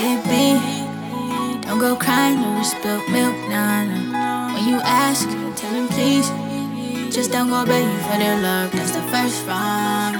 baby. Don't go crying over spilled milk, nah, nah. When you ask, tell them please. Just don't go begging for their love, that's the first wrong.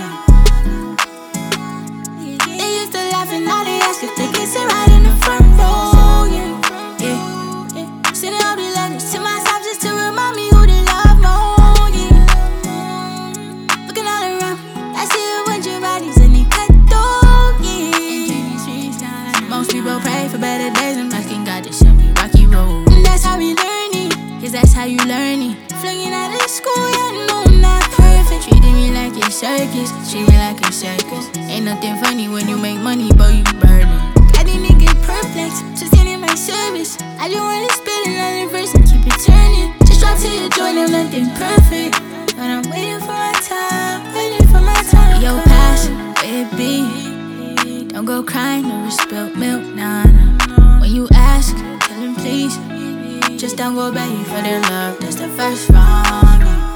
They used to laugh and now they ask if they can sit right in the front row, yeah. Sending all the letters to myself just to remind me who to love more, yeah. Looking all around me, I see a bunch of bodies and they cut through, yeah. Most people pray for better days, I'm asking God to show me rocky road. And that's how we learn it, cause that's how you learn it. Flinging out of school, yeah, no, I'm not perfect. Treating me like a circus, treat me like a circus. Ain't nothing funny when you make money, but you burden. Got these niggas perplexed, just getting my service. I just wanna spit another verse and keep it turning. Just drop to your joint, I'm nothing perfect, but I'm waiting for my time, waiting for my time. Yo, pass, baby. Don't go crying over spilled milk, nah, nah. When you ask, tell them please. Just don't go begging for their love, that's the first wrong.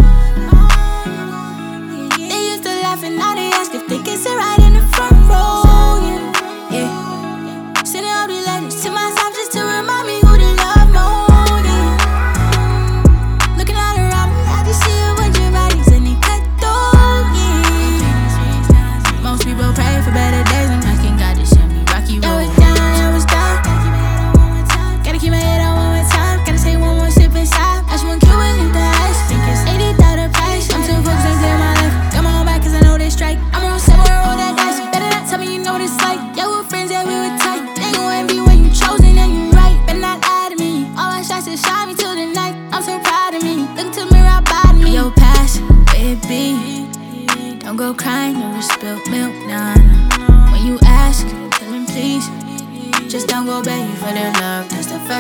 They used to laugh and now they ask if they can sit right in the front row, yeah. Sending all the letters to myself just to remind me who to love more, yeah. Looking all around me, I just see a bunch of bodies and they cut through, yeah. Most people pray for better days, I'm asking God to show me rocky road. I was down, gotta keep my head on one more time. Say one more sip inside. I just want Cuba and leave the ice. Think it's 80,000 price. I'm too focused on clear my life. Got my own back cause I know they strike. I'm around somewhere, roll that dice. Better not tell me you know what it's like. Yeah, we're friends, yeah, we were tight. They gon' envy when you chosen and you right. Better not lie to me. All my shots just shine me till the night. I'm so proud of me. Look to me right by me. Yo, pass, baby. Don't go crying over spilled milk, nah, nah. When you ask, tell them please. Just don't go begging for their love, that's the first.